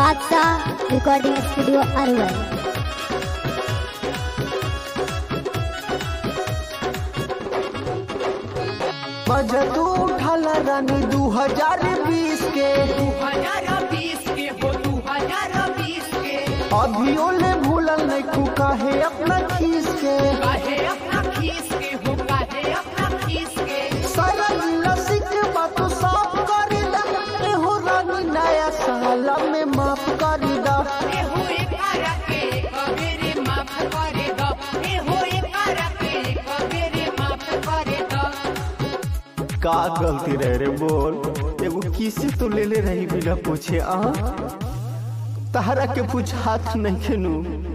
बादशाह recording studio Arwal. मजा तू उठाला रानी 2020 के 2020 के हो 2020 के अभी ओले भूलल नहीं तू काहे अपना खीस के काहे अपना खीस के हो काहे अपना खीस के सारा लसी के बात साफ कर दा ए हो रानी नया साल में माफ कर दा ए हो एकरा के कबेरे माफ करे दो ए हो एकरा के कबेरे माफ करे दो का गलती रहे रे बोल एगो किसी तो ले ले रही बिना पूछे तहरा के पूछ हाथ नहीं खेनू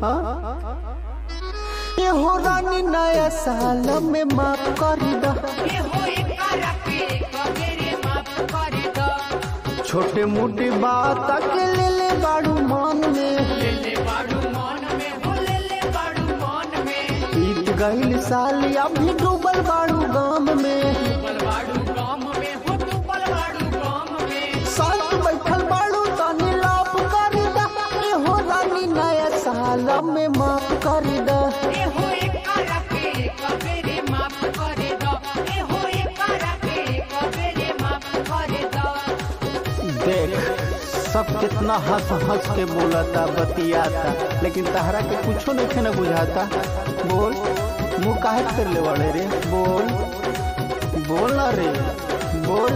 ये हो रानी नया साल में माफ कर दा ए हो एकरा के कबेरे माफ करे दो छोटे मोटे बात के ले ले बाड़ू मन में ले ले बाड़ू मन में हो ले ले बाड़ू मन में बीत गईल साल अभी डूबल बाड़ू गाम में बलवाड़ू गाम में हो तू बलवाड़ू गाम में साथ बैठल बाड़ू तनी लाभ कर दा ए हो रानी नया साल में माफ कर दा ए हो एकरा के कबेरे माफ करे दो ए हो एकरा के कबेरे माफ करे दो देख सब कितना हंस हंस के बोलता बतियाता लेकिन तहरा के कुछो नहीं न बुझाता बोल मुँह काहे कर ले वाले रे बोल बोल ना रे बोल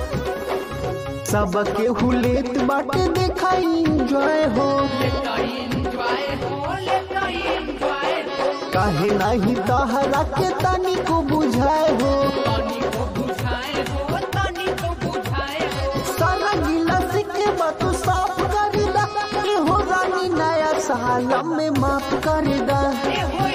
सब के हुलेत बाटे देखा एंजॉय हो लेता एंजॉय हो लेता एंजॉय हो काहे नहीं तहरा के तनी को बुझाए हो तनी को बुझाए हो तनी को बुझाए हो सारा गिलास के बात साफ कर दा ए हो रानी नया साल में माफ कर दा ए हो